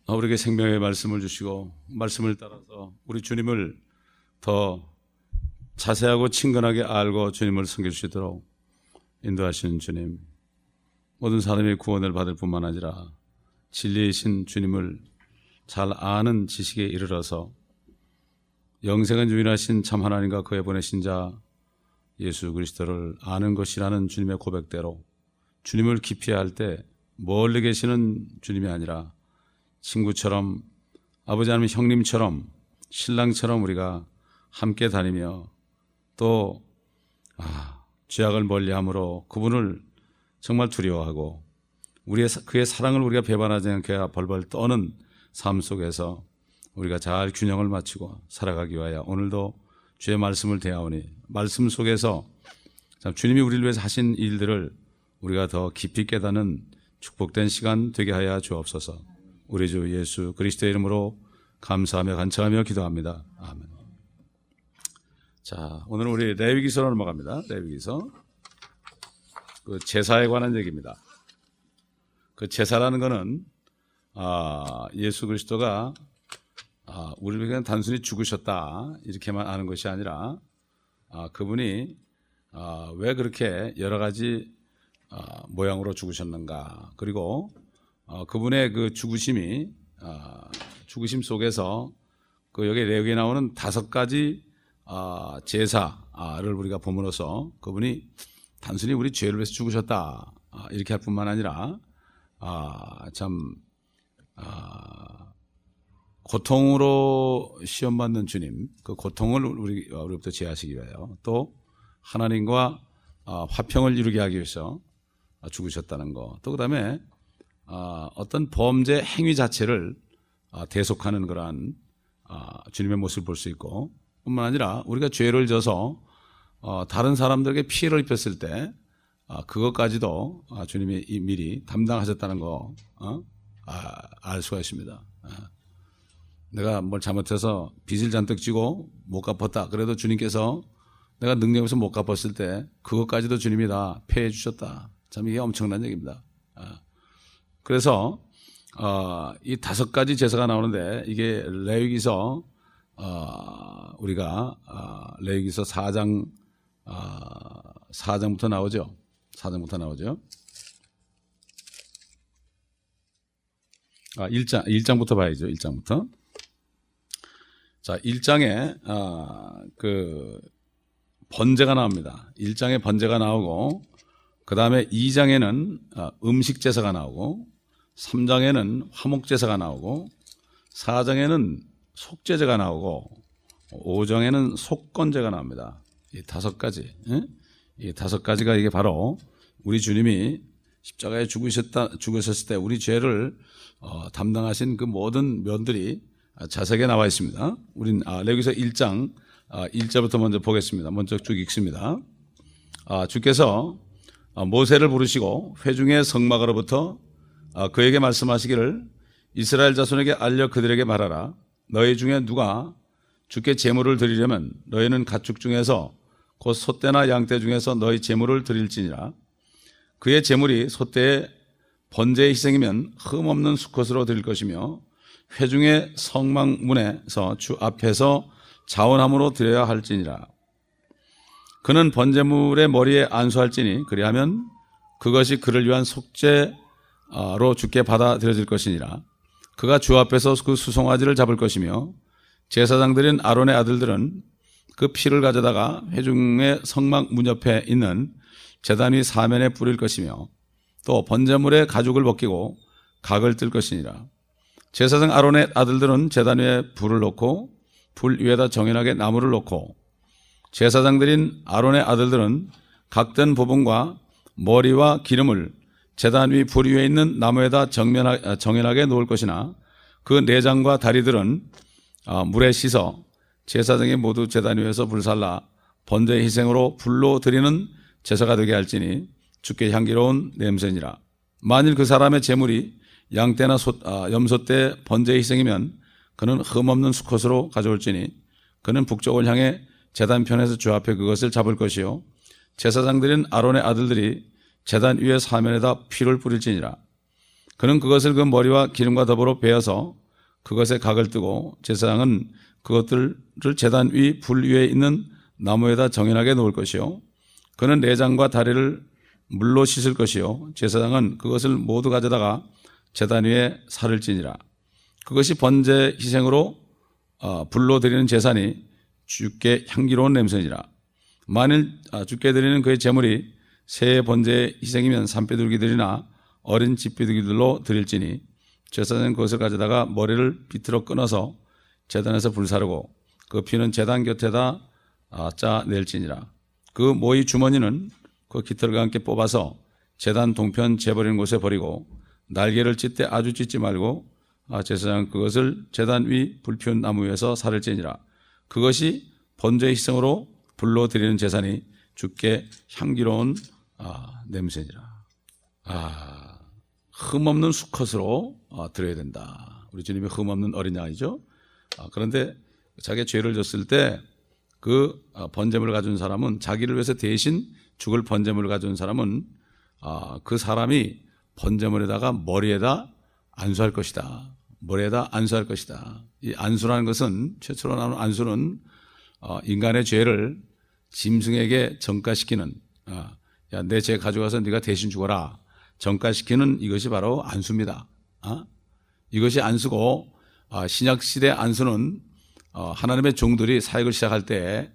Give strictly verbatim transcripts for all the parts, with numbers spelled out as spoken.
우리에게 생명의 말씀을 주시고 말씀을 따라서 우리 주님을 더 자세하고 친근하게 알고 주님을 섬겨주시도록 인도하시는 주님, 모든 사람이 구원을 받을 뿐만 아니라 진리이신 주님을 잘 아는 지식에 이르러서 영생은 유일하신 참 하나님과 그의 보내신 자 예수 그리스도를 아는 것이라는 주님의 고백대로 주님을 깊이 알 때 멀리 계시는 주님이 아니라 친구처럼, 아버지 아니면 형님처럼, 신랑처럼 우리가 함께 다니며 또 아, 죄악을 멀리함으로 그분을 정말 두려워하고 우리의 그의 사랑을 우리가 배반하지 않게 벌벌 떠는 삶 속에서 우리가 잘 균형을 맞추고 살아가기 위하여 오늘도 주의 말씀을 대하오니 말씀 속에서 참 주님이 우리를 위해서 하신 일들을 우리가 더 깊이 깨닫는 축복된 시간 되게 하여 주옵소서. 우리 주 예수 그리스도의 이름으로 감사하며 간청하며 기도합니다. 아멘. 자, 오늘은 우리 레위기서로 넘어갑니다. 레위기서. 그 제사에 관한 얘기입니다. 그 제사라는 것은 아, 예수 그리스도가 아, 우리를 그냥 단순히 죽으셨다 이렇게만 아는 것이 아니라 아, 그분이 아, 왜 그렇게 여러 가지 아, 모양으로 죽으셨는가, 그리고 아, 그분의 그 죽으심이 아, 죽으심 속에서 그 여기 레위기에 나오는 다섯 가지 아, 제사를 우리가 보므로써 그분이 단순히 우리 죄를 위해서 죽으셨다 아, 이렇게 할 뿐만 아니라 아, 참 아, 고통으로 시험받는 주님, 그 고통을 우리, 우리부터 제하시기 위하여 또 하나님과 아, 화평을 이루게 하기 위해서 죽으셨다는 거, 또 그 다음에 아, 어떤 범죄 행위 자체를 아, 대속하는 그러한 아, 주님의 모습을 볼 수 있고, 뿐만 아니라 우리가 죄를 져서 어, 다른 사람들에게 피해를 입혔을 때 아, 그것까지도 아, 주님이 미리 담당하셨다는 거 어? 아, 알 수가 있습니다. 아. 내가 뭘 잘못해서 빚을 잔뜩 지고 못 갚았다. 그래도 주님께서 내가 능력에서 못 갚았을 때 그것까지도 주님이 다 폐해 주셨다. 참 이게 엄청난 얘기입니다. 아. 그래서 어, 이 다섯 가지 제사가 나오는데 이게 레위기서 어, 우리가 어, 레위기서 사 장 어, 사 장부터 나오죠. 사 장부터 나오죠. 아, 일 장, 일 장부터 봐야죠. 일 장부터. 자, 일 장에 어, 그 번제가 나옵니다. 일 장에 번제가 나오고, 그 다음에 이 장에는 어, 음식 제사가 나오고, 삼 장에는 화목 제사가 나오고, 사 장에는 속죄제가 나오고, 오 장에는 속건제가 나옵니다. 이 다섯 가지, 예? 이 다섯 가지가 이게 바로 우리 주님이 십자가에 죽으셨다, 죽으셨을 때 우리 죄를 어, 담당하신 그 모든 면들이 자세하게 나와 있습니다. 우린 아, 레위기서 일 장 아, 일 절부터 먼저 보겠습니다. 먼저 쭉 읽습니다. 아, 주께서 아, 모세를 부르시고 회중의 성막으로부터 아, 그에게 말씀하시기를 이스라엘 자손에게 알려 그들에게 말하라. 너희 중에 누가 주께 제물을 드리려면 너희는 가축 중에서 곧 소떼나 양떼 중에서 너희 제물을 드릴지니라. 그의 제물이 소떼의 번제의 희생이면 흠없는 수컷으로 드릴 것이며 회중의 성막문에서 주 앞에서 자원함으로 드려야 할지니라. 그는 번제물의 머리에 안수할지니 그리하면 그것이 그를 위한 속죄로 주께 받아들여질 것이니라. 그가 주 앞에서 그 수송아지를 잡을 것이며 제사장들인 아론의 아들들은 그 피를 가져다가 회중의 성막 문 옆에 있는 제단 위 사면에 뿌릴 것이며 또 번제물의 가죽을 벗기고 각을 뜰 것이니라. 제사장 아론의 아들들은 제단 위에 불을 놓고 불 위에다 정연하게 나무를 놓고 제사장들인 아론의 아들들은 각된 부분과 머리와 기름을 제단 위 불 위에 있는 나무에다 정연하게 놓을 것이나 그 내장과 다리들은 물에 씻어 제사장이 모두 제단 위에서 불살라 번제 희생으로 불로 드리는 제사가 되게 할지니 주께 향기로운 냄새니라. 만일 그 사람의 제물이 양떼나 소, 아, 염소떼 번제 희생이면 그는 흠없는 수컷으로 가져올지니 그는 북쪽을 향해 제단편에서 주 앞에 그것을 잡을 것이요 제사장들인 아론의 아들들이 제단 위에 사면에다 피를 뿌릴지니라. 그는 그것을 그 머리와 기름과 더불어 베어서 그것에 각을 뜨고 제사장은 그것들을 제단 위 불 위에 있는 나무에다 정연하게 놓을 것이요 그는 내장과 다리를 물로 씻을 것이요 제사장은 그것을 모두 가져다가 제단 위에 살을 찌니라. 그것이 번제 희생으로 불로 드리는 제사니 주께 향기로운 냄새니라. 만일 주께 드리는 그의 제물이 새 번제 희생이면 산비둘기들이나 어린 집비둘기들로 드릴지니 제사장은 그것을 가져다가 머리를 비틀어 끊어서 제단에서 불사르고 그 피는 제단 곁에다 짜 낼지니라. 그 모이 주머니는 그 깃털과 함께 뽑아서 제단 동편 재버리는 곳에 버리고 날개를 찢되 아주 찢지 말고 제사장은 그것을 제단 위 불피운 나무 위에서 살을 찌니라. 그것이 번제 희생으로 불로 드리는 제사니 주께 향기로운 아, 냄새니라. 아, 흠없는 수컷으로 아, 드려야 된다. 우리 주님이 흠없는 어린 양이죠. 아, 그런데 자기가 죄를 졌을 때 그 번제물을 가져온 사람은 자기를 위해서 대신 죽을 번제물을 가져온 사람은 아, 그 사람이 번제물에다가 머리에다 안수할 것이다. 머리에다 안수할 것이다. 이 안수라는 것은 최초로 나오는 안수는 어, 인간의 죄를 짐승에게 전가시키는 어, 야, 내 죄 가져가서 네가 대신 죽어라 전가시키는 이것이 바로 안수입니다. 어? 이것이 안수고 어, 신약시대 안수는 어, 하나님의 종들이 사역을 시작할 때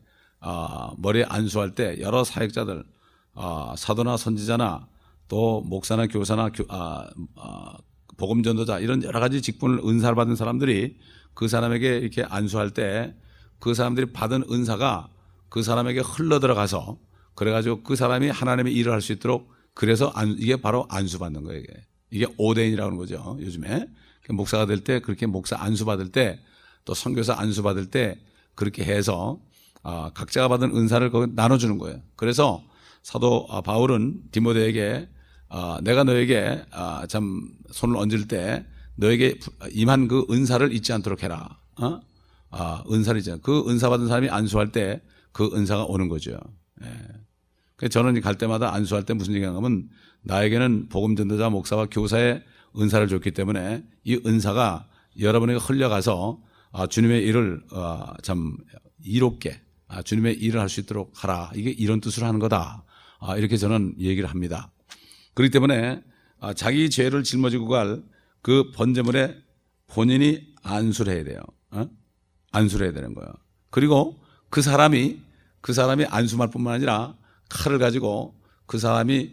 어, 머리에 안수할 때 여러 사역자들 어, 사도나 선지자나 또 목사나 교사나 교, 아, 아, 복음전도자 이런 여러 가지 직분을 은사를 받은 사람들이 그 사람에게 이렇게 안수할 때 그 사람들이 받은 은사가 그 사람에게 흘러들어가서 그래가지고 그 사람이 하나님의 일을 할 수 있도록 그래서 안, 이게 바로 안수받는 거예요. 이게, 이게 오데인이라고 하는 거죠. 요즘에 목사가 될 때 그렇게 목사 안수받을 때 또 선교사 안수받을 때 그렇게 해서 아, 각자가 받은 은사를 거기 나눠주는 거예요. 그래서 사도 바울은 디모데에게 아, 내가 너에게 아, 참 손을 얹을 때 너에게 임한 그 은사를 잊지 않도록 해라. 어? 아, 은사를 잊지 않. 그 은사 받은 사람이 안수할 때 그 은사가 오는 거죠. 예. 그래서 저는 갈 때마다 안수할 때 무슨 얘기가 하면 나에게는 복음 전도자 목사와 교사의 은사를 줬기 때문에 이 은사가 여러분에게 흘려가서 아, 주님의 일을 아, 참 이롭게 아, 주님의 일을 할 수 있도록 하라. 이게 이런 뜻으로 하는 거다. 아, 이렇게 저는 얘기를 합니다. 그렇기 때문에 아, 자기 죄를 짊어지고 갈 그 번제물에 본인이 안수를 해야 돼요. 어? 안수를 해야 되는 거예요. 그리고 그 사람이 그 사람이 안수할 뿐만 아니라 칼을 가지고 그 사람이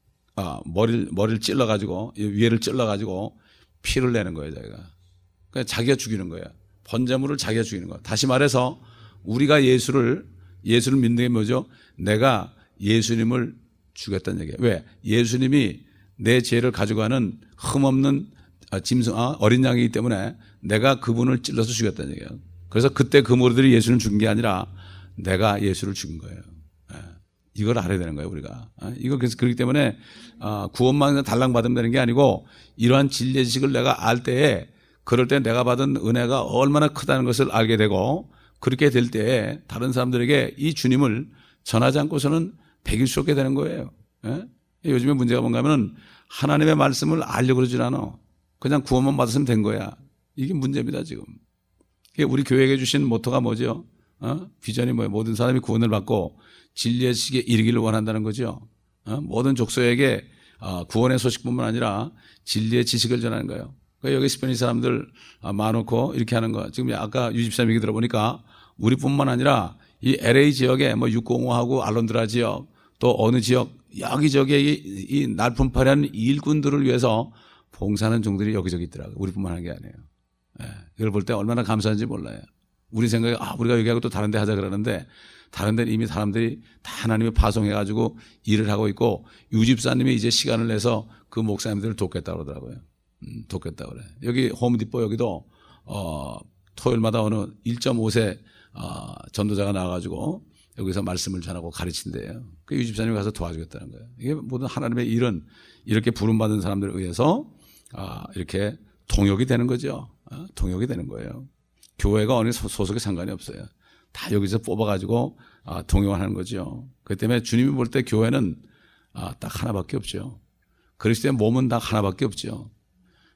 아, 머리를 머리를 찔러 가지고 위에를 찔러 가지고 피를 내는 거예요. 자기가 그러니까 자기가 죽이는 거예요. 번제물을 자기가 죽이는 거예요. 다시 말해서 우리가 예수를 예수를 믿는 게 뭐죠? 내가 예수님을 죽였다는 얘기예요. 왜? 예수님이 내 죄를 가져가는 흠없는 짐승, 어린 양이기 때문에 내가 그분을 찔러서 죽였다는 얘기예요. 그래서 그때 그 무리들이 예수를 죽인 게 아니라 내가 예수를 죽인 거예요. 이걸 알아야 되는 거예요, 우리가. 이거 그래서 그렇기 때문에 구원만 달랑 받으면 되는 게 아니고 이러한 진리의 지식을 내가 알 때에 그럴 때 내가 받은 은혜가 얼마나 크다는 것을 알게 되고 그렇게 될 때 다른 사람들에게 이 주님을 전하지 않고서는 백일 수 없게 되는 거예요. 예? 요즘에 문제가 뭔가 하면 하나님의 말씀을 알려고 그러질 않아. 그냥 구원만 받았으면 된 거야. 이게 문제입니다, 지금. 우리 교회에게 주신 모토가 뭐죠? 어? 비전이 뭐예요? 모든 사람이 구원을 받고 진리의 지식에 이르기를 원한다는 거죠. 어? 모든 족속에게 어, 구원의 소식뿐만 아니라 진리의 지식을 전하는 거예요. 그러니까 여기 스페인 사람들 많고 이렇게 하는 거. 지금 아까 유집사님 얘기 들어보니까 우리뿐만 아니라 이 엘에이 지역에 뭐 육공호하고 알론드라 지역 또 어느 지역 여기저기 이, 이 날품파란 일꾼들을 위해서 봉사하는 종들이 여기저기 있더라고요. 우리뿐만 하는 게 아니에요. 예, 이걸 볼 때 얼마나 감사한지 몰라요. 우리 생각에 아 우리가 여기하고 또 다른 데 하자 그러는데 다른 데는 이미 사람들이 다 하나님이 파송해가지고 일을 하고 있고 유집사님이 이제 시간을 내서 그 목사님들을 돕겠다고 그러더라고요. 음, 돕겠다고 그래. 여기 홈디포 여기도 어, 토요일마다 어느 일 점 오 세 어, 전도자가 나와가지고 여기서 말씀을 전하고 가르친대요. 그 유집사님이 가서 도와주겠다는 거예요. 이게 모든 하나님의 일은 이렇게 부름받은 사람들에 의해서 아, 이렇게 통역이 되는 거죠. 아, 통역이 되는 거예요. 교회가 어느 소속에 상관이 없어요. 다 여기서 뽑아가지고 아, 통역을 하는 거죠. 그렇기 때문에 주님이 볼 때 교회는 아, 딱 하나밖에 없죠. 그리스도의 몸은 딱 하나밖에 없죠.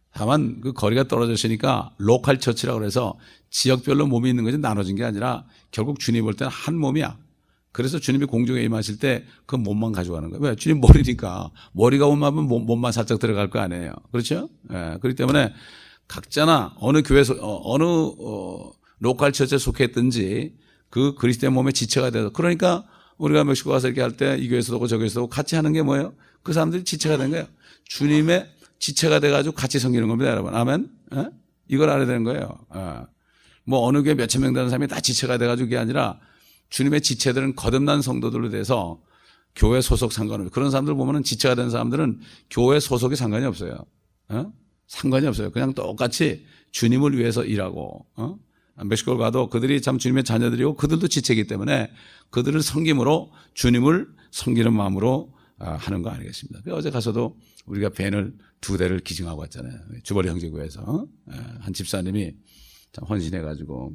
다만 그 거리가 떨어졌으니까 로컬 처치라고 그래서 지역별로 몸이 있는 것이 나눠진 게 아니라 결국 주님 볼 때는 한 몸이야. 그래서 주님이 공중에 임하실 때 그 몸만 가져가는 거예요. 왜? 주님 머리니까. 머리가 온마면 몸만 살짝 들어갈 거 아니에요. 그렇죠? 예. 그렇기 때문에 각자나 어느 교회에서, 어, 어느, 어, 로컬 처치에 속했든지 그 그리스도의 몸의 지체가 돼서, 그러니까 우리가 멕시코 가서 이렇게 할 때 이 교회에서도 오고 저 교회에서도 오고 같이 하는 게 뭐예요? 그 사람들이 지체가 된 거예요. 주님의 지체가 돼가지고 같이 섬기는 겁니다, 여러분. 아멘? 예? 이걸 알아야 되는 거예요. 예. 뭐 어느 교회 몇천 명 되는 사람이 다 지체가 돼가지고 그게 아니라 주님의 지체들은 거듭난 성도들로 돼서 교회 소속 상관없어요. 그런 사람들 보면은 지체가 된 사람들은 교회 소속이 상관이 없어요. 어? 상관이 없어요. 그냥 똑같이 주님을 위해서 일하고, 어? 멕시코를 가도 그들이 참 주님의 자녀들이고 그들도 지체이기 때문에 그들을 섬김으로 주님을 섬기는 마음으로 하는 거 아니겠습니까? 어제 가서도 우리가 밴을 두 대를 기증하고 왔잖아요. 주벌이 형제교회에서. 어? 한 집사님이 참 헌신해가지고,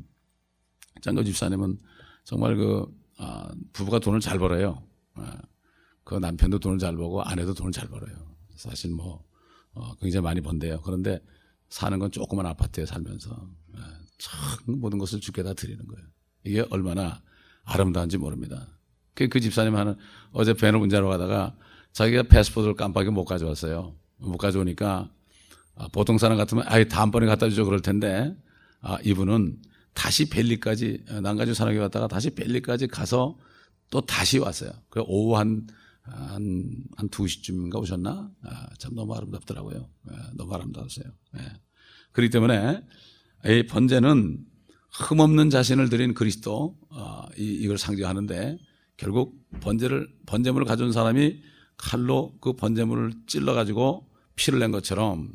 짱거 집사님은 정말 그, 아, 부부가 돈을 잘 벌어요. 아, 그 남편도 돈을 잘 벌고 아내도 돈을 잘 벌어요. 사실 뭐, 어, 굉장히 많이 번대요. 그런데 사는 건 조그만 아파트에 살면서, 아, 참 모든 것을 주께 다 드리는 거예요. 이게 얼마나 아름다운지 모릅니다. 그, 그 집사님 하는, 어제 밴을 운전하러 가다가 자기가 패스포드를 깜빡이 못 가져왔어요. 못 가져오니까, 아, 보통 사람 같으면, 아이, 다음번에 갖다 주죠. 그럴 텐데, 아, 이분은 다시 벨리까지, 난가주 산악회 갔다가 다시 벨리까지 가서 또 다시 왔어요. 그 오후 한, 한, 한 두 시쯤인가 오셨나? 아, 참 너무 아름답더라고요. 아, 너무 아름다웠어요. 예. 그렇기 때문에 이 번제는 흠없는 자신을 드린 그리스도, 아, 이, 이걸 상징하는데 결국 번제를, 번제물을 가져온 사람이 칼로 그 번제물을 찔러가지고 피를 낸 것처럼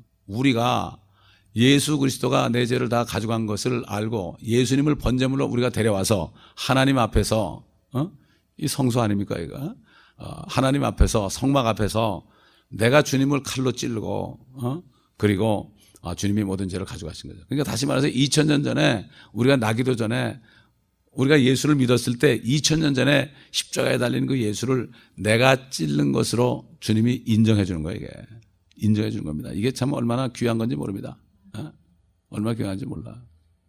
우리가 예수 그리스도가 내 죄를 다 가져간 것을 알고 예수님을 번제물로 우리가 데려와서 하나님 앞에서, 어? 이 성소 아닙니까 이거? 어, 하나님 앞에서, 성막 앞에서 내가 주님을 칼로 찌르고, 어? 그리고 어, 주님이 모든 죄를 가져가신 거죠. 그러니까 다시 말해서 이천 년 전에 우리가 나기도 전에 우리가 예수를 믿었을 때 이천 년 전에 십자가에 달린 그 예수를 내가 찔른 것으로 주님이 인정해 주는 거예요. 이게 인정해 주는 겁니다. 이게 참 얼마나 귀한 건지 모릅니다. 어? 얼마나 귀한지 몰라.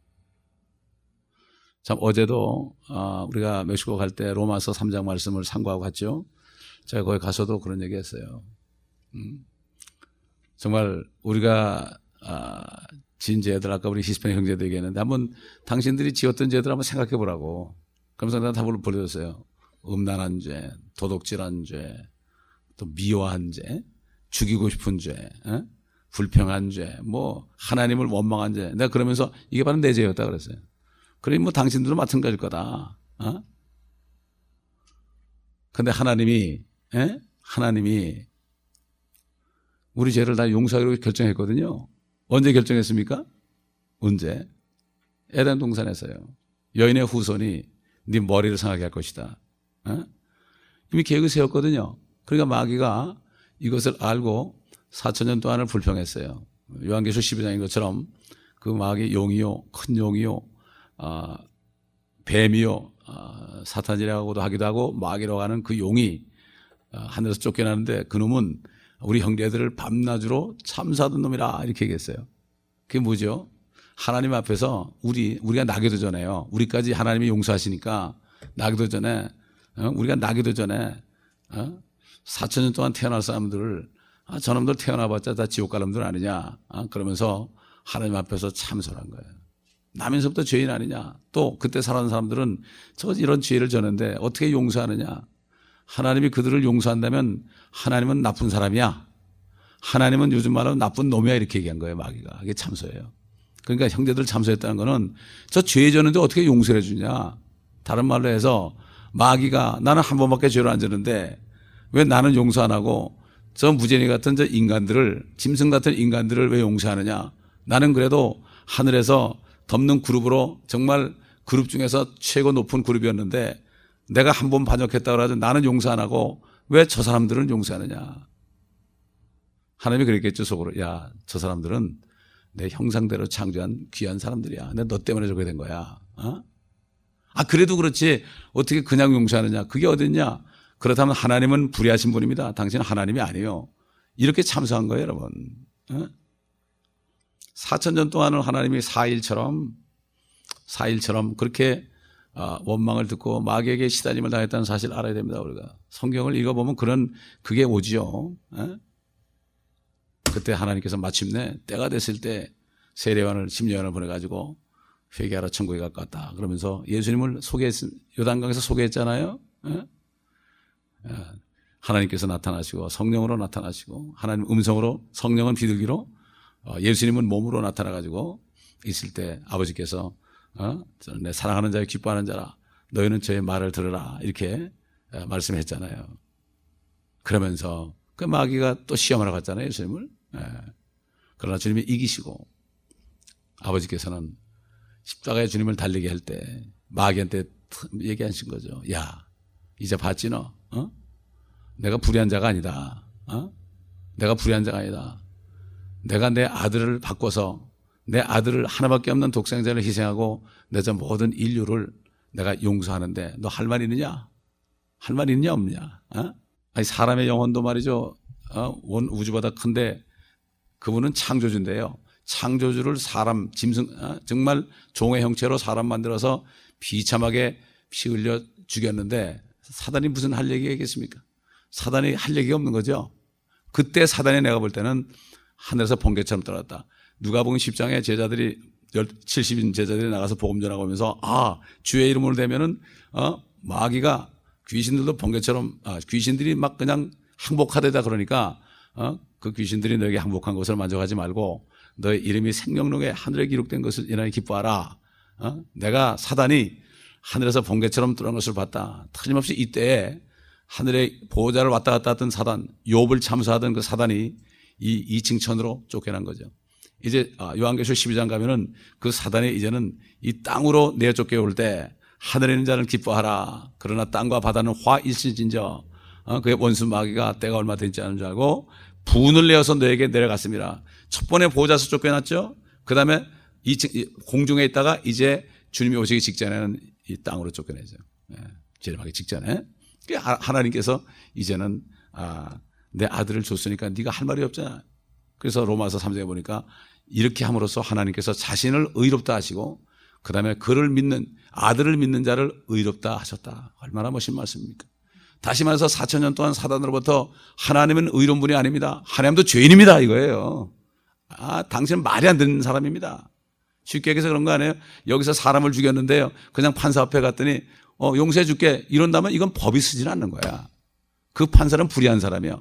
참 어제도 어, 우리가 멕시코 갈 때 로마서 삼 장 말씀을 상고하고 갔죠. 제가 거기 가서도 그런 얘기했어요. 음? 정말 우리가 아, 지은 죄들, 아까 우리 히스패닉 형제도 얘기했는데 한번 당신들이 지었던 죄들 한번 생각해 보라고. 그러면서 내가 답을 보여줬어요. 음란한 죄, 도둑질한 죄, 또 미워한 죄, 죽이고 싶은 죄, 에? 불평한 죄, 뭐 하나님을 원망한 죄. 내가 그러면서 이게 바로 내 죄였다 그랬어요. 그러니 뭐 당신들도 마찬가지일 거다. 어? 근데 하나님이, 에? 하나님이 우리 죄를 다 용서하기로 결정했거든요. 언제 결정했습니까? 언제? 에덴 동산에서요. 여인의 후손이 네 머리를 상하게 할 것이다. 어? 이미 계획을 세웠거든요. 그러니까 마귀가 이것을 알고 사천 년 동안을 불평했어요. 요한계시록 십이 장인 것처럼 그 마귀 용이요, 큰 용이요, 어, 뱀이요, 어, 사탄이라고도 하기도 하고 마귀라고 하는 그 용이 어, 하늘에서 쫓겨나는데 그놈은 우리 형제들을 밤낮으로 참사하던 놈이라 이렇게 얘기했어요. 그게 뭐죠? 하나님 앞에서 우리, 우리가 나기도 전에요. 우리까지 하나님이 용서하시니까 나기도 전에, 어? 우리가 나기도 전에, 어? 사천 년 동안 태어날 사람들을, 아, 저놈들 태어나봤자 다 지옥 갈 놈들 아니냐. 어? 그러면서 하나님 앞에서 참소를 한 거예요. 나면서부터 죄인 아니냐. 또 그때 살아난 사람들은 저 이런 죄를 졌는데 어떻게 용서하느냐. 하나님이 그들을 용서한다면 하나님은 나쁜 사람이야. 하나님은 요즘 말로 나쁜 놈이야. 이렇게 얘기한 거예요. 마귀가. 이게 참소예요. 그러니까 형제들 참소했다는 거는 저 죄 졌는데 어떻게 용서해 주냐. 다른 말로 해서 마귀가 나는 한 번밖에 죄를 안 졌는데 왜 나는 용서 안 하고 저 무죄니 같은 저 인간들을, 짐승 같은 인간들을 왜 용서하느냐. 나는 그래도 하늘에서 덮는 그룹으로 정말 그룹 중에서 최고 높은 그룹이었는데 내가 한 번 반역했다고 해가지고 나는 용서 안 하고 왜 저 사람들은 용서하느냐. 하나님이 그랬겠죠, 속으로. 야, 저 사람들은 내 형상대로 창조한 귀한 사람들이야. 근데 너 때문에 저렇게 된 거야. 어? 아, 그래도 그렇지. 어떻게 그냥 용서하느냐. 그게 어딨냐. 그렇다면 하나님은 불의하신 분입니다. 당신은 하나님이 아니에요. 이렇게 참소한 거예요, 여러분. 어? 사천 년 동안은 하나님이 사일처럼 사일처럼 그렇게 원망을 듣고 마귀에게 시달림을 당했다는 사실을 알아야 됩니다. 우리가 성경을 읽어보면 그런 그게 오지요. 에? 그때 하나님께서 마침내 때가 됐을 때 세례요한을 심려요한을 보내가지고 회개하라 천국에 가까웠다 그러면서 예수님을 소개했 요단강에서 소개했잖아요. 에? 하나님께서 나타나시고 성령으로 나타나시고 하나님 음성으로 성령은 비둘기로 예수님은 몸으로 나타나가지고 있을 때 아버지께서 어? 내 사랑하는 자여 기뻐하는 자라 너희는 저의 말을 들으라 이렇게 말씀했잖아요. 그러면서 그 마귀가 또 시험하러 갔잖아요. 예수님을. 예. 그러나 주님이 이기시고 아버지께서는 십자가에 주님을 달리게 할 때 마귀한테 얘기하신 거죠. 야 이제 봤지 너? 어? 내가 불의한 자가 아니다. 어? 내가 불의한 자가 아니다. 내가 내 아들을 바꿔서 내 아들을 하나밖에 없는 독생자를 희생하고 내 저 모든 인류를 내가 용서하는데 너 할 말 있느냐? 할 말 있냐 없냐? 어? 아니 사람의 영혼도 말이죠. 어? 온 우주보다 큰데 그분은 창조주인데요. 창조주를 사람 짐승 어? 정말 종의 형체로 사람 만들어서 비참하게 피 흘려 죽였는데 사단이 무슨 할 얘기가 있겠습니까? 사단이 할 얘기가 없는 거죠. 그때 사단이 내가 볼 때는 하늘에서 번개처럼 떨어졌다. 누가복음 십 장에 제자들이 칠십인 제자들이 나가서 복음 전하고 오면서 아 주의 이름으로 되면은 어 마귀가 귀신들도 번개처럼 아, 귀신들이 막 그냥 항복하되다 그러니까 어 그 귀신들이 너에게 항복한 것을 만족하지 말고 너의 이름이 생명록에 하늘에 기록된 것을 인하여 기뻐하라. 어? 내가 사단이 하늘에서 번개처럼 뚫은 것을 봤다. 틀림없이 이때에 하늘의 보호자를 왔다 갔다 하던 사단, 욥을 참수하던 그 사단이 이 이층천으로 쫓겨난 거죠. 이제 요한계시록 십이 장 가면은 그 사단이 이제는 이 땅으로 내어 쫓겨올 때 하늘에 있는 자는 기뻐하라. 그러나 땅과 바다는 화 일시진저. 어, 그의 원수 마귀가 때가 얼마 되지 않은 줄 알고 분을 내어서 너에게 내려갔습니다. 첫 번에 보호자서 쫓겨났죠. 그 다음에 공중에 있다가 이제 주님이 오시기 직전에는 이 땅으로 쫓겨내죠. 예, 재림하기 직전에. 하나님께서 이제는 아, 내 아들을 줬으니까 네가 할 말이 없잖아. 그래서 로마서 삼 장에 보니까 이렇게 함으로써 하나님께서 자신을 의롭다 하시고 그 다음에 그를 믿는 아들을 믿는 자를 의롭다 하셨다. 얼마나 멋진 말씀입니까? 다시 말해서 사천 년 동안 사단으로부터 하나님은 의로운 분이 아닙니다. 하나님도 죄인입니다 이거예요. 아, 당신은 말이 안 되는 사람입니다. 쉽게 얘기해서 그런 거 아니에요? 여기서 사람을 죽였는데요 그냥 판사 앞에 갔더니 어, 용서해 줄게 이런다면 이건 법이 쓰지는 않는 거야. 그 판사는 불의한 사람이요.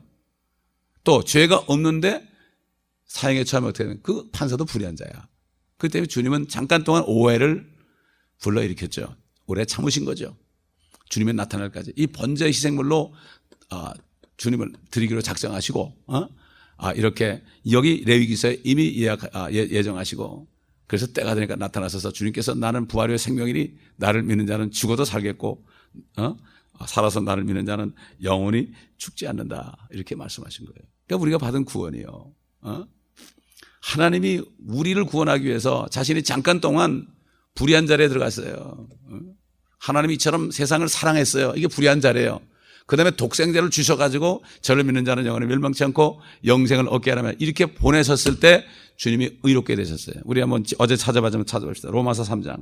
또 죄가 없는데 사형에 처하면 어떻게 되는 그 판사도 불의한 자야. 그렇기 때문에 주님은 잠깐 동안 오해를 불러일으켰죠. 오래 참으신 거죠. 주님의 나타날까지. 이 번제 희생물로 어, 주님을 드리기로 작정하시고 어? 아, 이렇게 여기 레위기서에 이미 예약, 아, 예, 예정하시고 그래서 때가 되니까 나타나셔서 주님께서 나는 부활의 생명이니 나를 믿는 자는 죽어도 살겠고 어? 살아서 나를 믿는 자는 영원히 죽지 않는다 이렇게 말씀하신 거예요. 그러니까 우리가 받은 구원이요. 어? 하나님이 우리를 구원하기 위해서 자신이 잠깐 동안 불의한 자리에 들어갔어요. 어? 하나님이 이처럼 세상을 사랑했어요. 이게 불의한 자리예요. 그 다음에 독생자를 주셔가지고 저를 믿는 자는 영원히 멸망치 않고 영생을 얻게 하라면 이렇게 보내셨을 때 주님이 의롭게 되셨어요. 우리 한번 어제 찾아봐주면 찾아봅시다. 로마서 삼 장.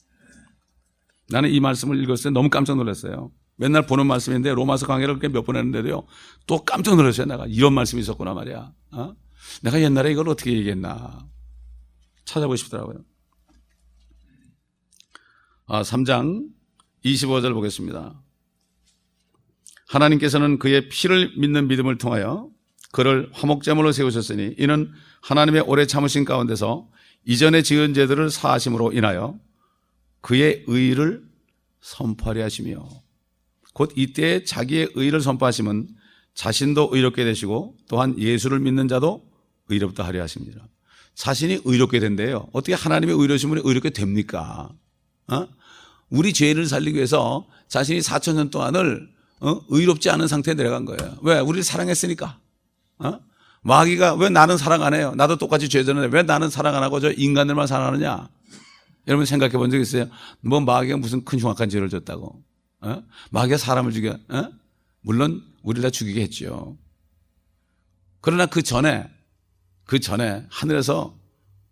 나는 이 말씀을 읽었을 때 너무 깜짝 놀랐어요. 맨날 보는 말씀인데 로마서 강의를 그렇게 몇 번 했는데도요. 또 깜짝 놀랐어요. 내가 이런 말씀이 있었구나 말이야. 어? 내가 옛날에 이걸 어떻게 얘기했나. 찾아보고 싶더라고요. 아, 삼 장 이십오 절 보겠습니다. 하나님께서는 그의 피를 믿는 믿음을 통하여 그를 화목제물로 세우셨으니 이는 하나님의 오래 참으신 가운데서 이전에 지은 죄들을 사하심으로 인하여 그의 의를 선포하려 하시며 곧 이때에 자기의 의를 선포하시면 자신도 의롭게 되시고 또한 예수를 믿는 자도 의롭다 하려 하십니다. 자신이 의롭게 된대요. 어떻게 하나님의 의로우신 분이 의롭게 됩니까? 어? 우리 죄인을 살리기 위해서 자신이 사천 년 동안을 어? 의롭지 않은 상태에 내려간 거예요. 왜? 우리를 사랑했으니까. 어? 마귀가 왜 나는 사랑 안 해요? 나도 똑같이 죄 졌는데 왜 나는 사랑 안 하고 저 인간들만 사랑하느냐? 여러분 생각해 본 적 있어요? 뭐 마귀가 무슨 큰 흉악한 죄를 졌다고? 어? 마귀가 사람을 죽여? 어? 물론 우리를 다 죽이게 했죠. 그러나 그 전에 그 전에 하늘에서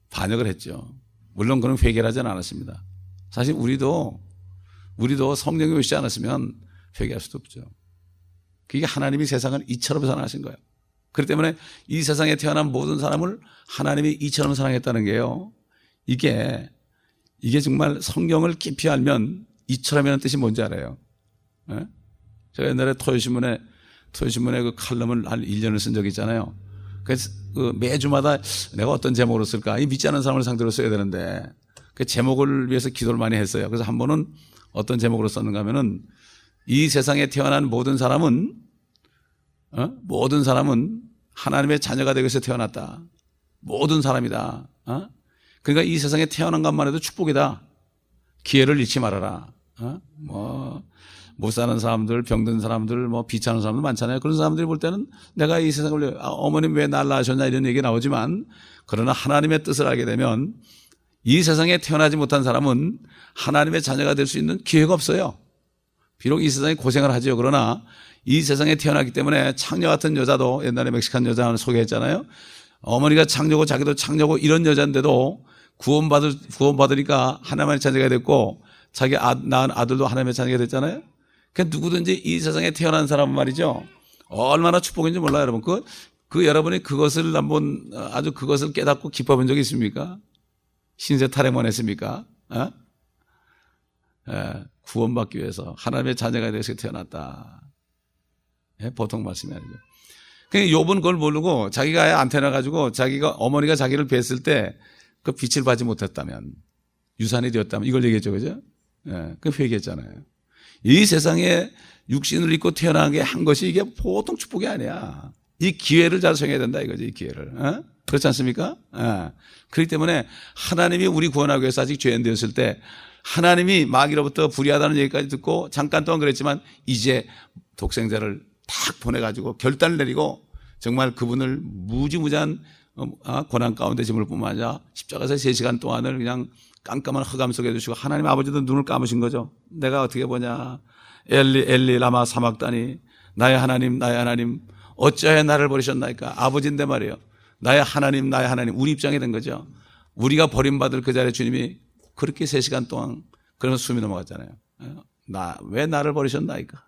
반역을 했죠. 물론 그런 회개를 하지는 않았습니다. 사실 우리도 우리도 성령이 오시지 않았으면 회개할 수도 없죠. 그게 하나님이 세상을 이처럼 사랑하신 거예요. 그렇기 때문에 이 세상에 태어난 모든 사람을 하나님이 이처럼 사랑했다는 게요. 이게 이게 정말 성경을 깊이 알면 이처럼이라는 뜻이 뭔지 알아요. 예? 제가 옛날에 토요신문에 토요신문에 그 칼럼을 한 일 년을 쓴 적이 있잖아요. 그래서 그 매주마다 내가 어떤 제목으로 쓸까? 이 믿지 않는 사람을 상대로 써야 되는데 그 제목을 위해서 기도를 많이 했어요. 그래서 한 번은 어떤 제목으로 썼는가 하면은 이 세상에 태어난 모든 사람은 어? 모든 사람은 하나님의 자녀가 되기 위해서 태어났다. 모든 사람이다. 어? 그러니까 이 세상에 태어난 것만 해도 축복이다. 기회를 잃지 말아라. 어? 뭐, 못 사는 사람들, 병든 사람들, 뭐, 비참한 사람들 많잖아요. 그런 사람들이 볼 때는 내가 이 세상을, 아, 어머님 왜 날 낳으셨냐 이런 얘기 나오지만 그러나 하나님의 뜻을 알게 되면 이 세상에 태어나지 못한 사람은 하나님의 자녀가 될 수 있는 기회가 없어요. 비록 이 세상에 고생을 하죠. 그러나 이 세상에 태어나기 때문에 창녀 같은 여자도 옛날에 멕시칸 여자 하나 소개했잖아요. 어머니가 창녀고 자기도 창녀고 이런 여자인데도 구원받을, 구원받으니까 하나님의 자녀가 됐고 자기 아, 낳은 아들도 하나님의 자녀가 됐잖아요. 그러니까 누구든지 이 세상에 태어난 사람은 말이죠. 얼마나 축복인지 몰라요, 여러분. 그, 그 여러분이 그것을 한번 아주 그것을 깨닫고 기뻐 본 적이 있습니까? 신세 탈핵만 했습니까? 어? 예, 구원받기 위해서 하나님의 자녀가 되어서 태어났다. 예, 보통 말씀이 아니죠. 그러니까 욥은 그걸 모르고 자기가 아예 안 태어나가지고 자기가 어머니가 자기를 뵀을 때 그 빛을 받지 못했다면 유산이 되었다면 이걸 얘기했죠, 그죠? 예, 그 회개했잖아요. 이 세상에 육신을 입고 태어난 게 한 것이 이게 보통 축복이 아니야. 이 기회를 잘 사용해야 된다 이거지, 이 기회를. 어? 그렇지 않습니까? 예. 그렇기 때문에 하나님이 우리 구원하기 위해서 아직 죄인 되었을 때 하나님이 마귀로부터 불의하다는 얘기까지 듣고 잠깐 동안 그랬지만 이제 독생자를 딱 보내가지고 결단을 내리고 정말 그분을 무지무지한 고난 가운데 짐을 뿐만 아니라 십자가에서 세 시간 동안을 그냥 깜깜한 흑암 속에 두시고 하나님 아버지도 눈을 감으신 거죠. 내가 어떻게 보냐. 엘리 엘리 라마 사막다니 나의 하나님 나의 하나님 어찌하여 나를 버리셨나이까. 아버지인데 말이에요. 나의 하나님 나의 하나님. 우리 입장이 된 거죠. 우리가 버림받을 그 자리에 주님이 그렇게 세 시간 동안 그러면서 숨이 넘어갔잖아요. 나, 왜 나를 버리셨나이까.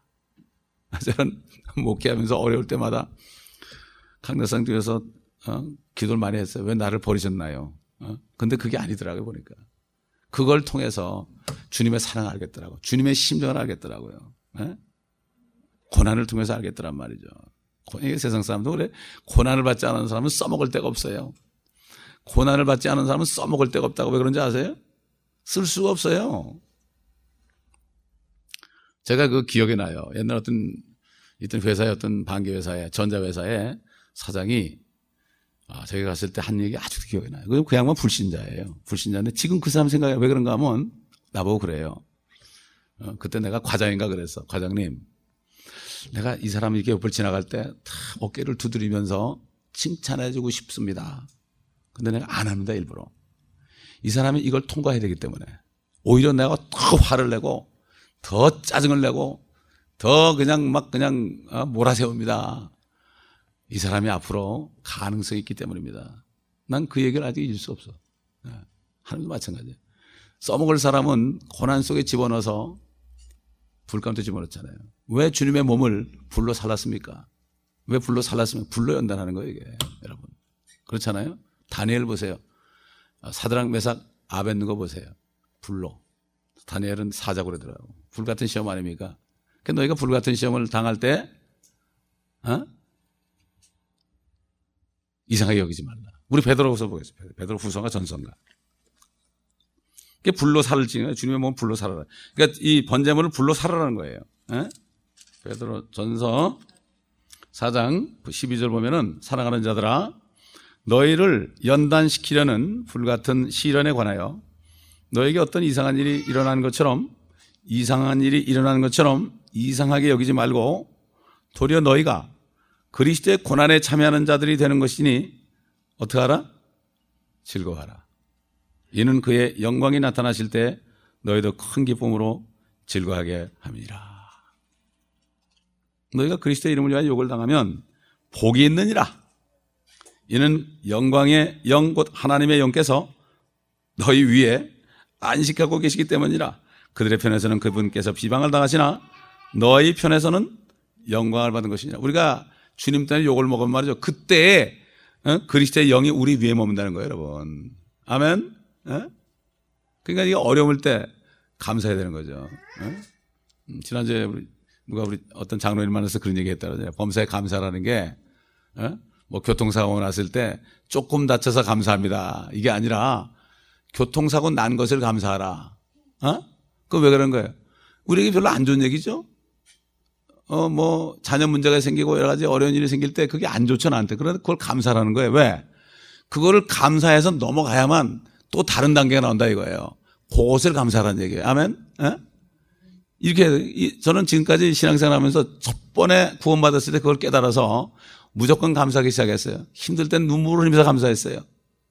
저는 목회하면서 어려울 때마다 강대상 뒤에서 어? 기도를 많이 했어요. 왜 나를 버리셨나요? 어? 근데 그게 아니더라고요, 보니까. 그걸 통해서 주님의 사랑을 알겠더라고요. 주님의 심정을 알겠더라고요. 에? 고난을 통해서 알겠더란 말이죠. 세상 사람도 그래. 고난을 받지 않은 사람은 써먹을 데가 없어요. 고난을 받지 않은 사람은 써먹을 데가 없다고. 왜 그런지 아세요? 쓸 수가 없어요. 제가 그 기억이 나요. 옛날 어떤, 있던 회사에 어떤 반기회사에, 전자회사에 사장이 아, 저기 갔을 때 한 얘기 아직도 기억이 나요. 그 양반 불신자예요. 불신자인데 지금 그 사람 생각이 왜 그런가 하면 나보고 그래요. 어, 그때 내가 과장인가 그랬어. 과장님, 내가 이 사람 이렇게 옆을 지나갈 때 다 어깨를 두드리면서 칭찬해주고 싶습니다. 근데 내가 안 합니다, 일부러. 이 사람이 이걸 통과해야 되기 때문에 오히려 내가 더 화를 내고 더 짜증을 내고 더 그냥 막 그냥 몰아세웁니다. 이 사람이 앞으로 가능성이 있기 때문입니다. 난 그 얘기를 아직 잊을 수 없어. 하나님도 마찬가지예요. 써먹을 사람은 고난 속에 집어넣어서 불 가운데 집어넣었잖아요. 왜 주님의 몸을 불로 살랐습니까? 왜 불로 살랐으면 불로 연단하는 거예요, 이게. 여러분. 그렇잖아요? 다니엘 보세요. 사드락 메삭 아벳느고 보세요. 불로. 다니엘은 사자고 그러더라고. 불 같은 시험 아닙니까? 그러니까 너희가 불 같은 시험을 당할 때 어? 이상하게 여기지 말라. 우리 베드로후서 보겠습니다. 베드로후서가 전서인가. 그게 불로 살을 찌는 주님의 몸은 불로 살아라. 그러니까 이 번제물을 불로 살아라는 거예요. 에? 베드로 전서 사 장 십이 절 보면은 사랑하는 자들아 너희를 연단시키려는 불같은 시련에 관하여 너에게 어떤 이상한 일이 일어나는 것처럼 이상한 일이 일어나는 것처럼 이상하게 여기지 말고 도리어 너희가 그리스도의 고난에 참여하는 자들이 되는 것이니 어떻게 하라? 즐거워하라. 이는 그의 영광이 나타나실 때 너희도 큰 기쁨으로 즐거워하게 함이라. 너희가 그리스도의 이름을 위하여 욕을 당하면 복이 있느니라. 이는 영광의 영 곧 하나님의 영께서 너희 위에 안식하고 계시기 때문이라. 그들의 편에서는 그분께서 비방을 당하시나 너희 편에서는 영광을 받은 것이니라. 우리가 주님 때문에 욕을 먹으면 말이죠, 그때에 어? 그리스도의 영이 우리 위에 머문다는 거예요, 여러분. 아멘. 어? 그러니까 이게 어려울 때 감사해야 되는 거죠. 어? 음, 지난주에 우리 누가 우리 어떤 장로님 만나서 그런 얘기 했더라고요. 범사에 감사라는 게 어? 뭐 교통사고 났을 때 조금 다쳐서 감사합니다, 이게 아니라 교통사고 난 것을 감사하라. 어? 그거 왜 그런 거예요? 우리에게 별로 안 좋은 얘기죠. 어, 뭐, 자녀 문제가 생기고 여러 가지 어려운 일이 생길 때 그게 안 좋죠, 나한테. 그런데 그걸 감사라는 거예요. 왜? 그거를 감사해서 넘어가야만 또 다른 단계가 나온다 이거예요. 그것을 감사라는 얘기예요. 아멘? 에? 이렇게, 저는 지금까지 신앙생활 하면서 첫 번에 구원받았을 때 그걸 깨달아서 무조건 감사하기 시작했어요. 힘들 땐 눈물을 흘리면서 감사했어요.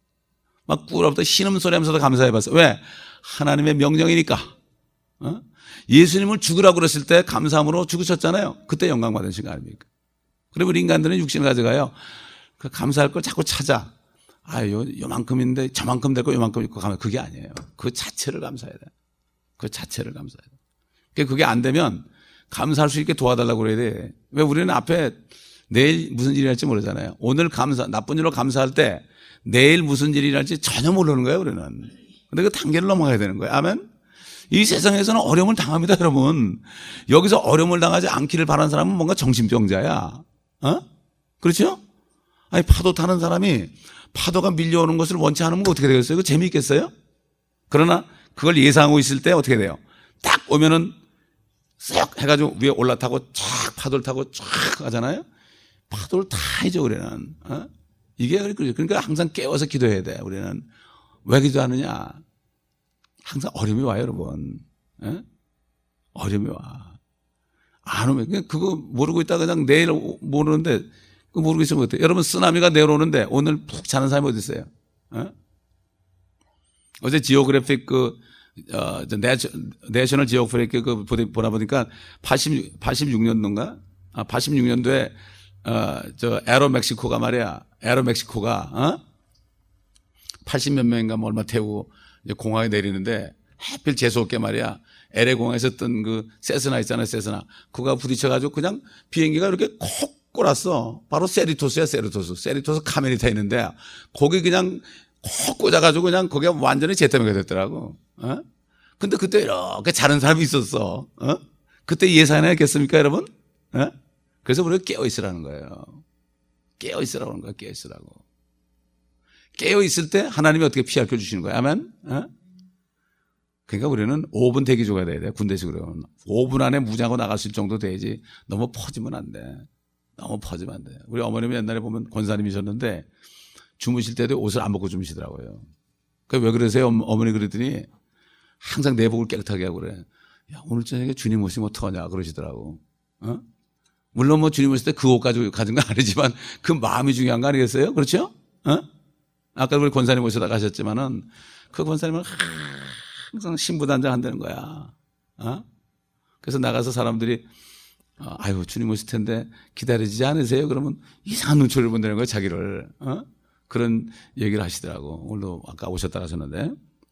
막 꿀어부터 신음소리 하면서도 감사해봤어요. 왜? 하나님의 명령이니까. 어? 예수님을 죽으라고 그랬을 때 감사함으로 죽으셨잖아요. 그때 영광 받으신 거 아닙니까? 그리고 우리 인간들은 육신을 가져가요. 그 감사할 걸 자꾸 찾아. 아, 요, 요만큼인데 저만큼 될 거 요만큼 있고 가면 그게 아니에요. 그 자체를 감사해야 돼. 그 자체를 감사해야 돼. 그게 안 되면 감사할 수 있게 도와달라고 그래야 돼. 왜 우리는 앞에 내일 무슨 일이 할지 모르잖아요. 오늘 감사, 나쁜 일로 감사할 때 내일 무슨 일이 할지 전혀 모르는 거예요, 우리는. 근데 그 단계를 넘어가야 되는 거예요. 아멘? 이 세상에서는 어려움을 당합니다, 여러분. 여기서 어려움을 당하지 않기를 바라는 사람은 뭔가 정신병자야. 어? 그렇죠? 아니, 파도 타는 사람이 파도가 밀려오는 것을 원치 않으면 어떻게 되겠어요? 그거 재미있겠어요? 그러나 그걸 예상하고 있을 때 어떻게 돼요? 딱 오면은 쓱 해가지고 위에 올라타고 쫙 파도를 타고 쫙 가잖아요? 파도를 타야죠, 우리는. 어? 이게 그렇죠. 그러니까 항상 깨워서 기도해야 돼, 우리는. 왜 기도하느냐? 항상 어려움이 와요, 여러분. 에? 어려움이 와. 안 오면, 그냥 그거 모르고 있다가 그냥 내일 모르는데, 그거 모르고 있으면 어때요? 여러분, 쓰나미가 내려오는데 오늘 푹 자는 사람이 어디 있어요? 에? 어제 지오그래픽 그, 어, 내셔널 지오그래픽 그 보다 보니까 팔십, 팔십육 년도인가? 아, 팔십육 년도에, 어, 저, 에로 멕시코가 말이야. 에로 멕시코가, 어? 팔십 몇 명인가 뭐 얼마 태우고, 공항에 내리는데 하필 재수없게 말이야, 엘에이 공항에서 뜬 그 세스나 있잖아요, 세스나. 그거가 부딪혀가지고 그냥 비행기가 이렇게 콕 꽂았어. 바로 세리토스야, 세리토스. 세리토스 카메리타 있는데 거기 그냥 콕 꽂아가지고 그냥 거기가 완전히 재태미가 됐더라고. 어? 근데 그때 이렇게 자는 사람이 있었어. 어? 그때 예상했겠습니까, 여러분? 어? 그래서 우리가 깨어있으라는 거예요. 깨어있으라고 하는 거야, 깨어있으라고. 깨어있을 때 하나님이 어떻게 피할켜 주시는 거야. 아멘? 어? 그러니까 우리는 오 분 대기조가 돼야 돼, 군대식으로. 오 분 안에 무장하고 나갈 수 있을 정도 돼야지. 너무 퍼지면 안 돼. 너무 퍼지면 안 돼. 우리 어머님이 옛날에 보면 권사님이셨는데 주무실 때도 옷을 안 벗고 주무시더라고요. 그 왜 그러세요? 어머니 그랬더니 항상 내복을 깨끗하게 하고 그래. 야, 오늘 저녁에 주님 오시면 어떡하냐 그러시더라고. 어? 물론 뭐 주님 오실 때 그 옷 가지고 가진 건 아니지만 그 마음이 중요한 거 아니겠어요? 그렇죠? 어? 아까 우리 권사님 오시다가 하셨지만은 그 권사님은 항상 신부단장 한다는 거야. 어? 그래서 나가서 사람들이 어, 아유, 주님 오실 텐데 기다리지 않으세요? 그러면 이상한 눈초리를 본다는 거예요, 자기를. 어? 그런 얘기를 하시더라고. 오늘도 아까 오셨다 가셨는데.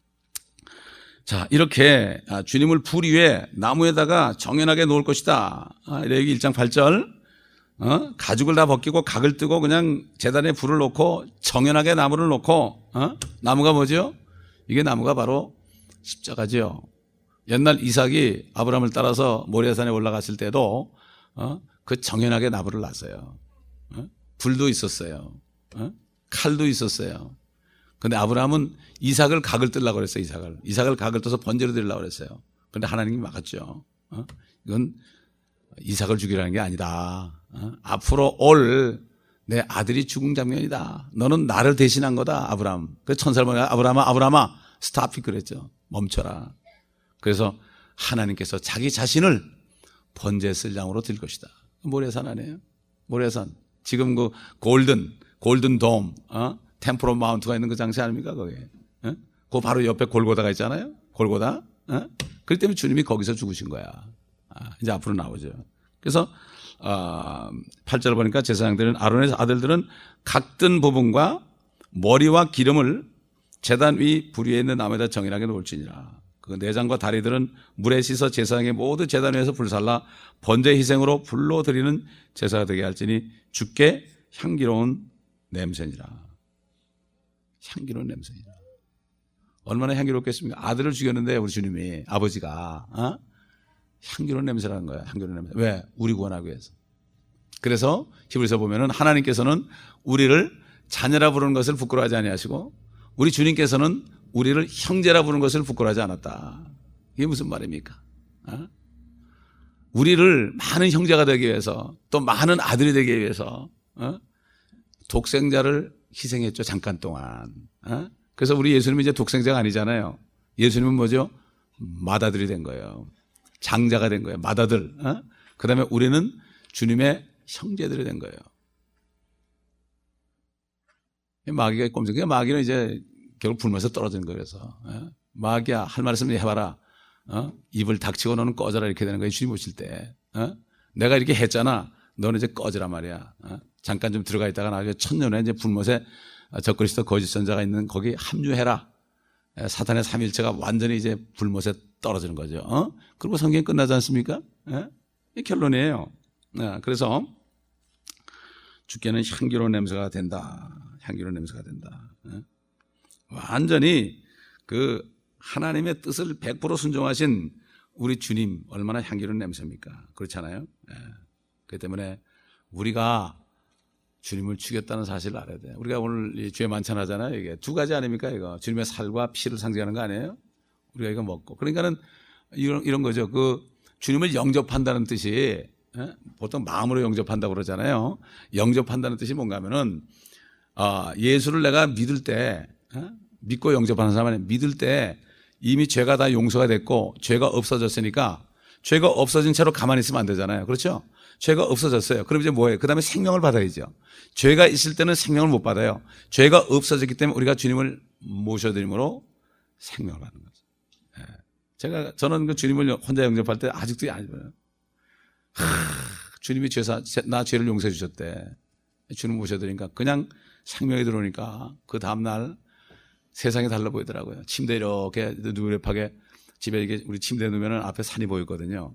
자, 이렇게 주님을 불 위에 나무에다가 정연하게 놓을 것이다. 레위기 일 장 팔 절. 어? 가죽을 다 벗기고 각을 뜨고 그냥 제단에 불을 놓고 정연하게 나무를 놓고, 어? 나무가 뭐죠? 이게 나무가 바로 십자가죠. 옛날 이삭이 아브라함을 따라서 모리아산에 올라갔을 때도 어? 그 정연하게 나무를 놨어요. 어? 불도 있었어요. 어? 칼도 있었어요. 근데 아브라함은 이삭을 각을 뜨려고 그랬어요. 이삭을 이삭을 각을 떠서 번제로 드리려고 그랬어요. 그런데 하나님이 막았죠. 어? 이건 이삭을 죽이라는 게 아니다. 어? 앞으로 올 내 아들이 죽은 장면이다. 너는 나를 대신한 거다, 아브라함. 그래서 천사를 보내 아브라함아, 아브라함아, 스탑이 그랬죠. 멈춰라. 그래서 하나님께서 자기 자신을 번제 쓸 양으로 드릴 것이다. 모래산 아니에요? 모래산. 지금 그 골든, 골든 돔, 어? 템플 오브 마운트가 있는 그 장소 아닙니까, 거기? 어? 그 바로 옆에 골고다가 있잖아요? 골고다? 어? 그렇기 때문에 주님이 거기서 죽으신 거야. 아, 이제 앞으로 나오죠. 그래서 어, 팔 절을 보니까 제사장들은 아론의 아들들은 각든 부분과 머리와 기름을 제단 위 불 위에 있는 나무에다 정연하게 놓을지니라. 그 내장과 다리들은 물에 씻어 제사장의 모두 제단 위에서 불살라 번제 희생으로 불로 드리는 제사가 되게 할지니 주께 향기로운 냄새니라. 향기로운 냄새니라. 얼마나 향기롭겠습니까? 아들을 죽였는데 우리 주님이 아버지가 어? 향기로운 냄새라는 거야. 향기로운 냄새. 왜? 우리 구원하기 위해서. 그래서 히브리서 보면은 하나님께서는 우리를 자녀라 부르는 것을 부끄러워하지 아니하시고 우리 주님께서는 우리를 형제라 부르는 것을 부끄러워하지 않았다. 이게 무슨 말입니까? 어? 우리를 많은 형제가 되기 위해서 또 많은 아들이 되기 위해서 어? 독생자를 희생했죠. 잠깐 동안. 어? 그래서 우리 예수님은 이제 독생자가 아니잖아요. 예수님은 뭐죠? 맏아들이 된 거예요. 장자가 된 거예요. 맏아들. 어? 그 다음에 우리는 주님의 형제들이 된 거예요. 마귀가 꼼짝이야. 마귀는 이제 결국 불면서 떨어지는 거예요. 그래서 어? 마귀야 할 말씀 해봐라. 어? 입을 닥치고 너는 꺼져라 이렇게 되는 거예요. 주님 오실 때. 어? 내가 이렇게 했잖아. 너는 이제 꺼지란 말이야. 어? 잠깐 좀 들어가 있다가 나중에 천년에 이제 불못에 적그리스도 거짓 선자가 있는 거기 합류해라. 사탄의 삼일체가 완전히 이제 불못에 떨어지는 거죠. 어? 그리고 성경이 끝나지 않습니까? 예? 이 결론이에요. 예, 그래서 주께는 향기로운 냄새가 된다. 향기로운 냄새가 된다. 예? 완전히 그 하나님의 뜻을 백 퍼센트 순종하신 우리 주님 얼마나 향기로운 냄새입니까? 그렇잖아요. 예. 그렇기 때문에 우리가 주님을 죽였다는 사실을 알아야 돼요. 우리가 오늘 주에 만찬하잖아요. 이게 두 가지 아닙니까? 이거 주님의 살과 피를 상징하는 거 아니에요? 우리가 이거 먹고 그러니까는 이런 이런 거죠. 그 주님을 영접한다는 뜻이 예? 보통 마음으로 영접한다고 그러잖아요. 영접한다는 뜻이 뭔가면은 아, 예수를 내가 믿을 때 예? 믿고 영접하는 사람은 믿을 때 이미 죄가 다 용서가 됐고 죄가 없어졌으니까 죄가 없어진 채로 가만히 있으면 안 되잖아요. 그렇죠? 죄가 없어졌어요. 그럼 이제 뭐예요? 그 다음에 생명을 받아야죠. 죄가 있을 때는 생명을 못 받아요. 죄가 없어졌기 때문에 우리가 주님을 모셔드림으로 생명을 받는 거죠. 예. 제가, 저는 그 주님을 혼자 영접할 때 아직도 안 해요. 주님이 죄사, 나 죄를 용서해 주셨대. 주님 모셔드리니까 그냥 생명이 들어오니까 그 다음날 세상이 달라 보이더라고요. 침대 이렇게 누렇하게 집에 이게 우리 침대에 누우면 앞에 산이 보이거든요.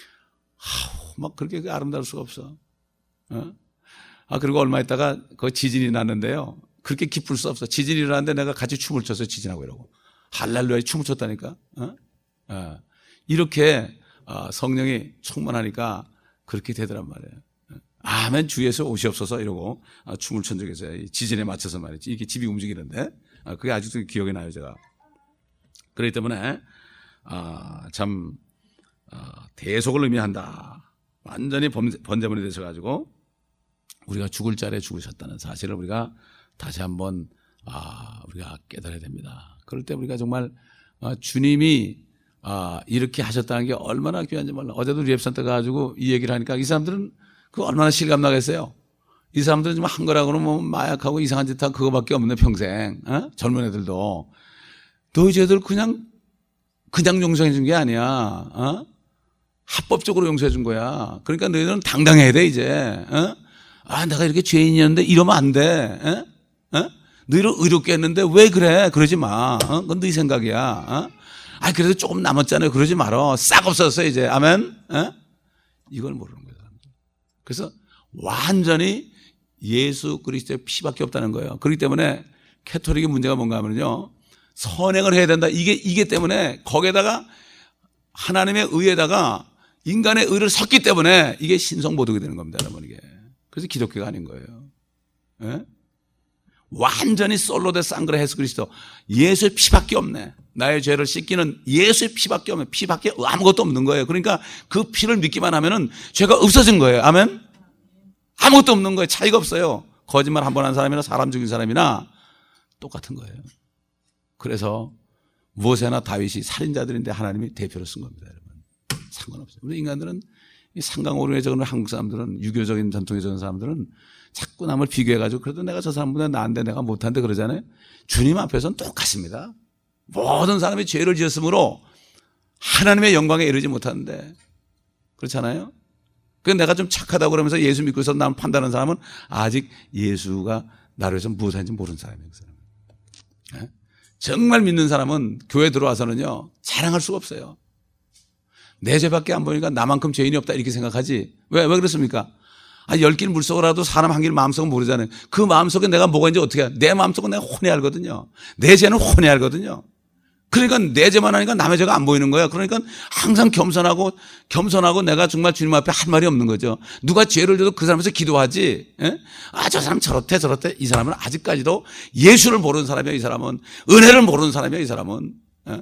아우, 막 그렇게 아름다울 수가 없어. 어? 아, 그리고 얼마 있다가 그 지진이 났는데요. 그렇게 기쁠 수 없어. 지진이 일어났는데 내가 같이 춤을 췄어요. 지진하고 이러고. 할렐루야에 춤을 췄다니까. 어? 어. 이렇게 성령이 충만하니까 그렇게 되더란 말이에요. 아멘 주 예수 오시옵소서 이러고 춤을 춘 적이 있어요. 지진에 맞춰서 말이지. 이게 집이 움직이는데 그게 아직도 기억이 나요. 제가. 그렇기 때문에 아, 참 아, 대속을 의미한다. 완전히 번제물이 되셔가지고 우리가 죽을 자리에 죽으셨다는 사실을 우리가 다시 한번 아, 우리가 깨달아야 됩니다. 그럴 때 우리가 정말 아, 주님이 아, 이렇게 하셨다는 게 얼마나 귀한지 몰라. 어제도 리앱센터 가가지고 이 얘기를 하니까 이 사람들은 그 얼마나 실감 나겠어요. 이 사람들은 좀 한 거라고는 뭐 마약하고 이상한 짓 하고 그거밖에 없는 평생. 어? 젊은 애들도 너희 쟤들 그냥 그냥 용서해 준 게 아니야. 어? 합법적으로 용서해 준 거야. 그러니까 너희들은 당당해야 돼 이제. 어? 아 내가 이렇게 죄인이었는데 이러면 안 돼. 어? 어? 너희를 의롭게 했는데 왜 그래? 그러지 마. 어? 그건 네 생각이야. 어? 아 그래도 조금 남았잖아요. 그러지 말어. 싹 없었어 이제. 아멘. 어? 이걸 모르는 거예요. 그래서 완전히 예수 그리스도의 피밖에 없다는 거예요. 그렇기 때문에 캐토릭의 문제가 뭔가 하면요. 선행을 해야 된다. 이게, 이게 때문에 거기에다가 하나님의 의에다가 인간의 의를 섞기 때문에 이게 신성모독이 되는 겁니다. 여러분 이게. 그래서 기독교가 아닌 거예요. 예? 완전히 솔로 대 쌍그레 예수 그리스도. 예수의 피밖에 없네. 나의 죄를 씻기는 예수의 피밖에 없네. 피밖에 아무것도 없는 거예요. 그러니까 그 피를 믿기만 하면은 죄가 없어진 거예요. 아멘? 아무것도 없는 거예요. 차이가 없어요. 거짓말 한 번 한 사람이나 사람 죽인 사람이나 똑같은 거예요. 그래서 모세나 다윗이 살인자들인데 하나님이 대표로 쓴 겁니다. 여러분. 상관없어요. 우리 인간들은 상강오륜에 적은 한국 사람들은 유교적인 전통에 적은 사람들은 자꾸 남을 비교해가지고 그래도 내가 저 사람보다 나은데 내가 못한데 그러잖아요. 주님 앞에서는 똑같습니다. 모든 사람이 죄를 지었으므로 하나님의 영광에 이르지 못하는데 그렇잖아요. 그 내가 좀 착하다고 그러면서 예수 믿고 있어 나는 판단하는 사람은 아직 예수가 나를 위해서 무엇을 하는지 모르는 사람이에요. 그 사람은. 네? 정말 믿는 사람은 교회 들어와서는요 자랑할 수가 없어요. 내 죄밖에 안 보니까 나만큼 죄인이 없다 이렇게 생각하지. 왜, 왜 그렇습니까? 아, 열 길 물속으로라도 사람 한 길 마음속은 모르잖아요. 그 마음속에 내가 뭐가 있는지 어떻게 해. 내 마음속은 내가 훤히 알거든요. 내 죄는 훤히 알거든요. 그러니까 내 죄만 하니까 남의 죄가 안 보이는 거야. 그러니까 항상 겸손하고 겸손하고 내가 정말 주님 앞에 할 말이 없는 거죠. 누가 죄를 져도 그 사람에서 기도하지. 예? 아, 저 사람 저렇대 저렇대. 이 사람은 아직까지도 예수를 모르는 사람이야. 이 사람은 은혜를 모르는 사람이야. 이 사람은. 예?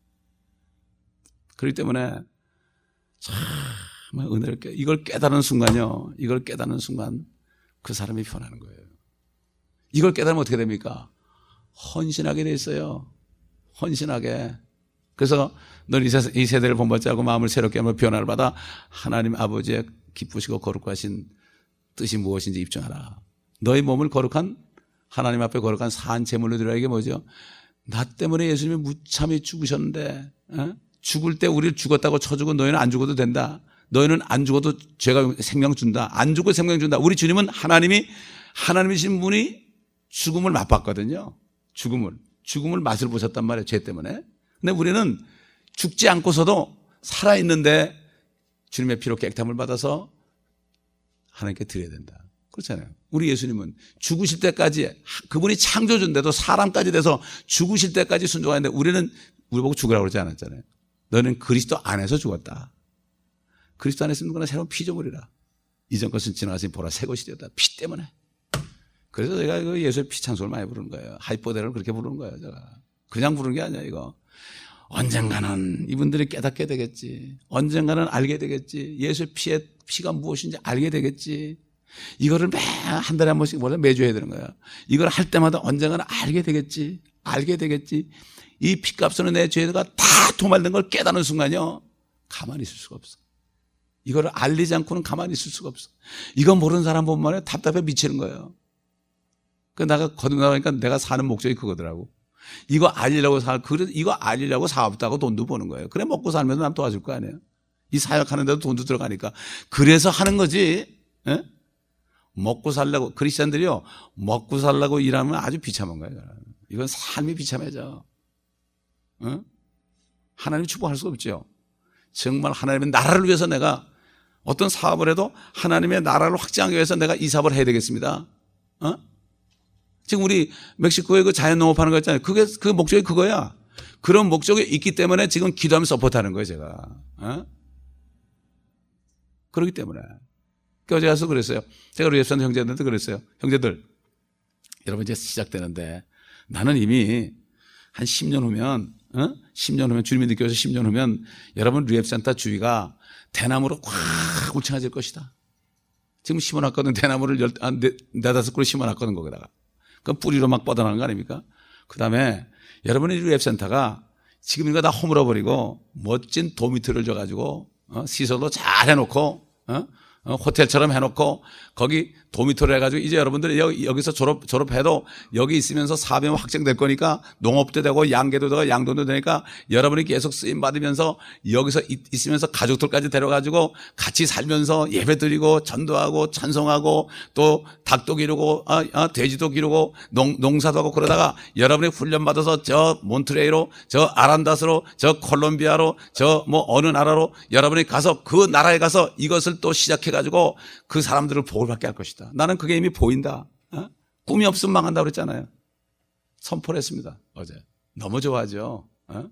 그렇기 때문에 참 은혜를 깨 이걸 깨달은 순간요. 이걸 깨닫는 순간 그 사람이 변하는 거예요. 이걸 깨달으면 어떻게 됩니까? 헌신하게 돼 있어요. 헌신하게. 그래서 너는 이 세대를 본받지 않고 마음을 새롭게 하며 변화를 받아 하나님 아버지의 기쁘시고 거룩하신 뜻이 무엇인지 입증하라. 너희 몸을 거룩한 하나님 앞에 거룩한 산 제물로 드리라. 이게 뭐죠? 나 때문에 예수님이 무참히 죽으셨는데 어? 죽을 때 우리를 죽었다고 쳐주고 너희는 안 죽어도 된다. 너희는 안 죽어도 죄가 생명 준다. 안 죽고 생명 준다. 우리 주님은 하나님이 하나님이신 분이 죽음을 맛봤거든요. 죽음을. 죽음을 맛을 보셨단 말이에요. 죄 때문에. 근데 우리는 죽지 않고서도 살아있는데 주님의 피로 깨끗함을 받아서 하나님께 드려야 된다. 그렇잖아요. 우리 예수님은 죽으실 때까지 그분이 창조주인데도 사람까지 돼서 죽으실 때까지 순종하는데 우리는 우리 보고 죽으라고 그러지 않았잖아요. 너는 그리스도 안에서 죽었다. 그리스도 안에 있는 거나 새로운 피조물이라. 이전 것은 지나가시니 보라 새 것이 되었다. 피 때문에. 그래서 제가 그 예수의 피 찬송을 많이 부르는 거예요. 하이퍼데를 그렇게 부르는 거예요. 제가 그냥 부르는 게 아니야 이거. 언젠가는 이분들이 깨닫게 되겠지. 언젠가는 알게 되겠지. 예수의 피의 피가 무엇인지 알게 되겠지. 이거를 매 한 달에 한 번씩 원래 매주 해야 되는 거야. 이걸 할 때마다 언젠가는 알게 되겠지. 알게 되겠지. 이 피값으로 내 죄가 다 도말된 걸 깨닫는 순간요. 가만히 있을 수가 없어. 이거를 알리지 않고는 가만히 있을 수가 없어. 이거 모르는 사람 보면 답답해 미치는 거예요. 그 내가 거듭나가니까 내가 사는 목적이 그거더라고. 이거 알리려고 사, 그래 이거 알리려고 사업도 돈도 버는 거예요. 그래 먹고 살면서 남 도와줄 거 아니에요. 이 사역하는데도 돈도 들어가니까 그래서 하는 거지. 에? 먹고 살려고 크리스천들이요 먹고 살려고 일하면 아주 비참한 거예요. 이건 삶이 비참해져. 에? 하나님 축복할 수가 없죠. 정말 하나님의 나라를 위해서 내가 어떤 사업을 해도 하나님의 나라를 확장하기 위해서 내가 이 사업을 해야 되겠습니다. 어? 지금 우리 멕시코에 그 자연 농업하는 거 있잖아요. 그게 그 목적이 그거야. 그런 목적이 있기 때문에 지금 기도하면 서포트하는 거예요, 제가. 어? 그렇기 때문에. 그러니까 어제 가서 그랬어요. 제가 우리 웹산 형제들한테 그랬어요. 형제들, 여러분 이제 시작되는데 나는 이미 한 십 년 후면, 어? 십 년 후면 주님이 느껴서 십 년 후면 여러분 리앱센터 주위가 대나무로 꽉 울창해질 것이다. 지금 심어놨거든. 대나무를 열, 아, 네, 네다섯 그루 심어놨거든, 거기다가. 그 뿌리로 막 뻗어나가는 거 아닙니까? 그 다음에 여러분의 리앱센터가 지금 이거 다 허물어버리고 멋진 도미토리를 줘가지고, 어? 시설도 잘 해놓고, 어? 어, 호텔처럼 해놓고 거기 도미토리 해가지고 이제 여러분들이 여기, 여기서 졸업, 졸업해도 여기 있으면서 사업이 확장될 거니까 농업도 되고 양계도 되고 양돈도 되니까 여러분이 계속 쓰임 받으면서 여기서 있, 있으면서 가족들까지 데려가지고 같이 살면서 예배 드리고 전도하고 찬송하고 또 닭도 기르고 아, 아, 돼지도 기르고 농, 농사도 하고 그러다가 여러분이 훈련받아서 저 몬트레이로 저 아란다스로 저 콜롬비아로 저 뭐 어느 나라로 여러분이 가서 그 나라에 가서 이것을 또 시작해 가지고 그 사람들을 복을 받게 할 것이다. 나는 그게 이미 보인다. 어? 꿈이 없으면 망한다고 그랬잖아요. 선포를 했습니다. 어제. 너무 좋아하죠. 어?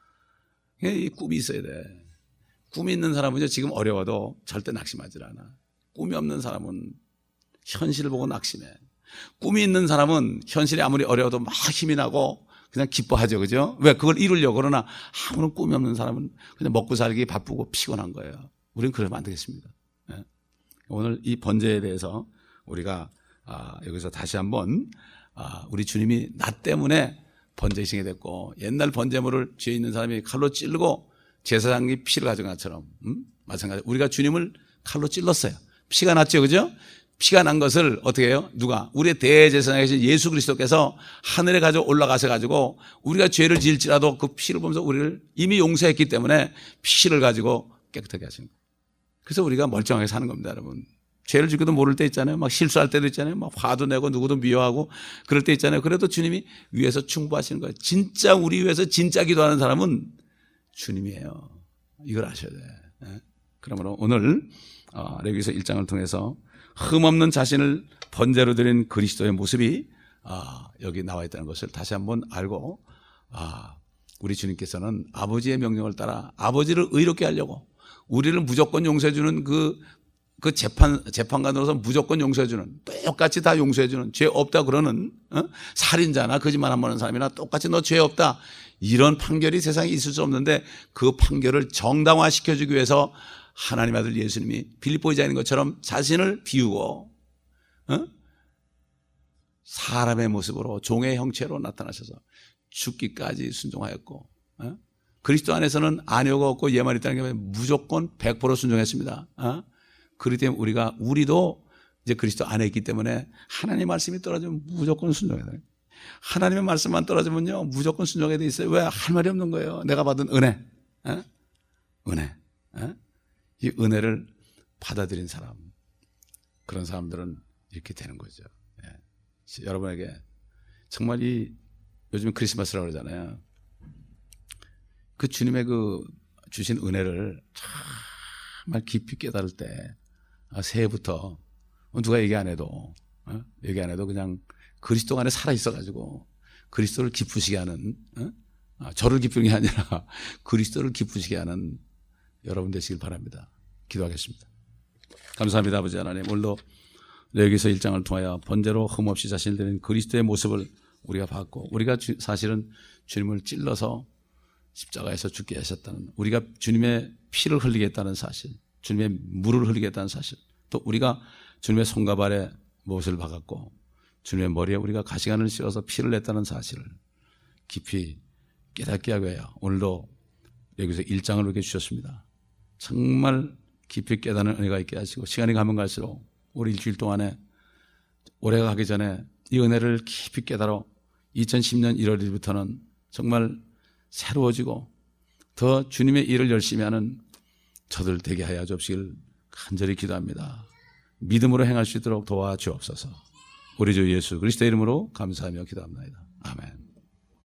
이 꿈이 있어야 돼. 꿈이 있는 사람은 지금 어려워도 절대 낙심하지 않아. 꿈이 없는 사람은 현실을 보고 낙심해. 꿈이 있는 사람은 현실이 아무리 어려워도 막 힘이 나고 그냥 기뻐하죠. 그죠? 왜? 그걸 이루려고. 그러나 아무런 꿈이 없는 사람은 그냥 먹고 살기 바쁘고 피곤한 거예요. 우리는 그러면 안 되겠습니다. 예. 오늘 이 번제에 대해서 우리가 아, 여기서 다시 한번 아, 우리 주님이 나 때문에 번제이시게 됐고 옛날 번제물을 죄 있는 사람이 칼로 찌르고 제사장이 피를 가져간 것처럼 음? 마찬가지 우리가 주님을 칼로 찔렀어요. 피가 났죠. 그죠? 피가 난 것을 어떻게 해요? 누가? 우리의 대제사장이신 예수 그리스도께서 하늘에 가져 올라가셔 가지고 우리가 죄를 지을지라도 그 피를 보면서 우리를 이미 용서했기 때문에 피를 가지고 깨끗하게 하신 거예요. 그래서 우리가 멀쩡하게 사는 겁니다, 여러분. 죄를 지고도 모를 때 있잖아요. 막 실수할 때도 있잖아요. 막 화도 내고 누구도 미워하고 그럴 때 있잖아요. 그래도 주님이 위에서 충고하시는 거예요. 진짜 우리 위해서 진짜 기도하는 사람은 주님이에요. 이걸 아셔야 돼. 예? 그러므로 오늘 어, 레위기서 일 장을 통해서 흠없는 자신을 번제로 드린 그리스도의 모습이 아, 여기 나와 있다는 것을 다시 한번 알고 아, 우리 주님께서는 아버지의 명령을 따라 아버지를 의롭게 하려고 우리를 무조건 용서해주는 그, 그 재판, 재판관으로서 무조건 용서해주는, 똑같이 다 용서해주는, 죄 없다 그러는, 어? 살인자나 거짓말 한 번 하는 사람이나 똑같이 너 죄 없다. 이런 판결이 세상에 있을 수 없는데 그 판결을 정당화시켜주기 위해서 하나님 아들 예수님이 빌립보 이자인 것처럼 자신을 비우고, 어? 사람의 모습으로 종의 형체로 나타나셔서 죽기까지 순종하였고, 어? 그리스도 안에서는 안효가 없고 예만이 있다는 게 무조건 백 퍼센트 순종했습니다. 어? 그렇기 때문에 우리가, 우리도 이제 그리스도 안에 있기 때문에 하나님의 말씀이 떨어지면 무조건 순종해야 돼요. 하나님의 말씀만 떨어지면요, 무조건 순종해야 돼 있어요. 왜? 할 말이 없는 거예요. 내가 받은 은혜. 어? 은혜. 어? 이 은혜를 받아들인 사람. 그런 사람들은 이렇게 되는 거죠. 예. 여러분에게 정말 이, 요즘 크리스마스라고 그러잖아요. 그 주님의 그 주신 은혜를 정말 깊이 깨달을 때, 아, 새해부터 누가 얘기 안 해도, 어? 얘기 안 해도 그냥 그리스도 안에 살아있어가지고 그리스도를 기쁘시게 하는, 어? 아, 저를 기쁘게 아니라 그리스도를 기쁘시게 하는 여러분 되시길 바랍니다. 기도하겠습니다. 감사합니다, 아버지 하나님. 오늘도 레위기서 일 장을 통하여 번제로 흠없이 자신을 드린 그리스도의 모습을 우리가 봤고, 우리가 주, 사실은 주님을 찔러서 십자가에서 죽게 하셨다는, 우리가 주님의 피를 흘리게 했다는 사실, 주님의 물을 흘리게 했다는 사실, 또 우리가 주님의 손과 발에 못을 박았고 주님의 머리에 우리가 가시관을 씌워서 피를 냈다는 사실을 깊이 깨닫게 하기 위하여 오늘도 여기서 일 장을 이렇게 주셨습니다. 정말 깊이 깨닫는 은혜가 있게 하시고, 시간이 가면 갈수록 우리 일주일 동안에, 올해가 가기 전에 이 은혜를 깊이 깨달아 이천십 년 일월 일일부터는 정말 새로워지고 더 주님의 일을 열심히 하는 저들 되게 하여 주옵시길 간절히 기도합니다. 믿음으로 행할 수 있도록 도와주옵소서. 우리 주 예수 그리스도의 이름으로 감사하며 기도합니다. 아멘.